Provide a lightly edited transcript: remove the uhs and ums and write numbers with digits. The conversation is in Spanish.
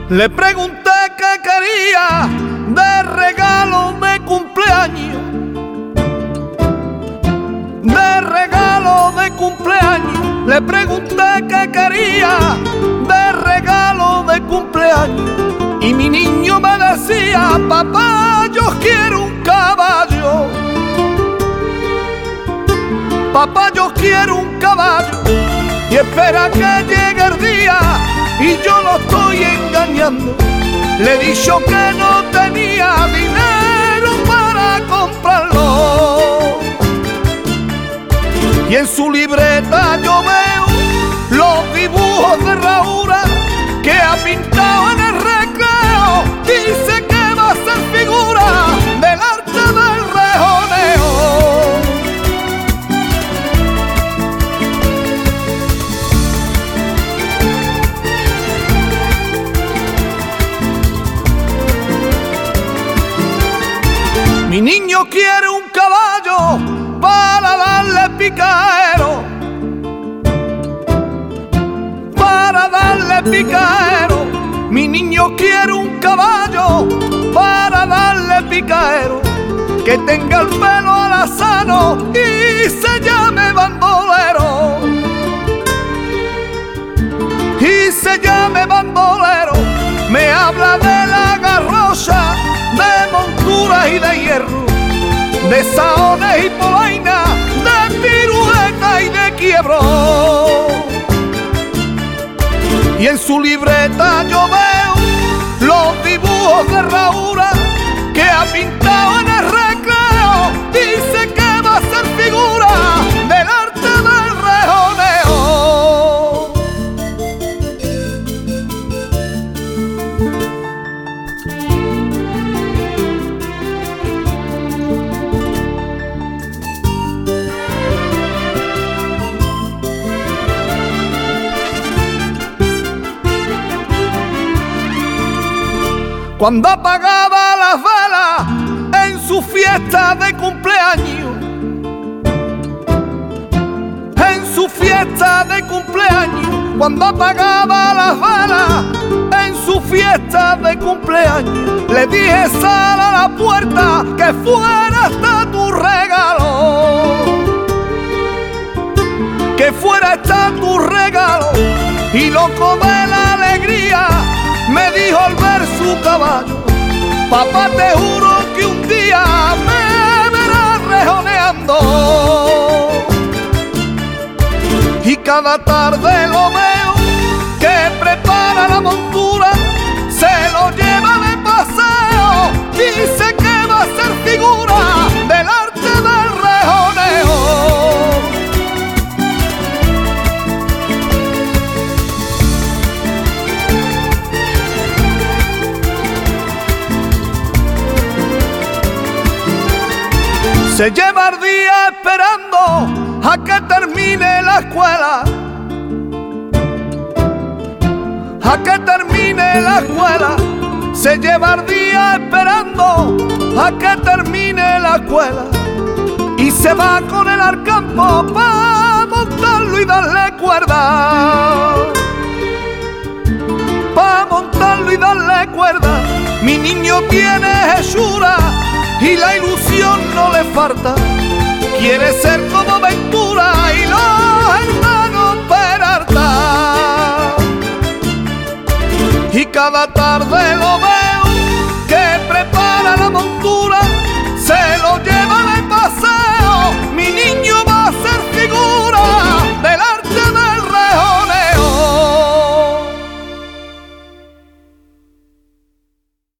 Le pregunté qué quería de regalo de cumpleaños, de regalo de cumpleaños. Le pregunté qué quería de regalo de cumpleaños y mi niño me decía: papá, yo quiero un caballo. Papá, yo quiero un caballo y espera que llegue el día y yo lo estoy engañando. Le he dicho que no tenía dinero para comprarlo y en su libreta yo veo los dibujos de Raúl que ha pintado en el recreo. Dice que va a ser figura del arte del rejoneo. Mi niño quiere un caballo para darle picadero, para darle picadero. Mi niño quiere un caballo para darle picadero, que tenga el pelo alazano y se llame bandolero, y se llame bandolero. Me habla de la garrocha, de monturas y de hierro, de saones y polainas, de pirueta y de quiebro. Y en su libreta yo veo los dibujos de Raúl que ha pintado en el recreo. Dice que va a ser figura del arte del rejoneo. Cuando apagaba las velas en su fiesta de cumpleaños, en su fiesta de cumpleaños, cuando apagaba las velas en su fiesta de cumpleaños, le dije: sal a la puerta que fuera hasta tu regalo, que fuera hasta tu regalo. Y loco de la alegría me dijo al ver su caballo: papá, te juro que un día me verás rejoneando. Y cada tarde lo veo que prepara la montura, se lo lleva de paseo. Dice que va a ser figura del arte del rejoneo. Se lleva el día esperando a que termine la escuela, a que termine la escuela. Se lleva el día esperando a que termine la escuela y se va con él al campo para montarlo y darle cuerda, para montarlo y darle cuerda. Mi niño tiene hechura y la ilusión no le falta, quiere ser como Ventura y los hermanos Peralta. Y cada tarde lo veo que prepara la montura, se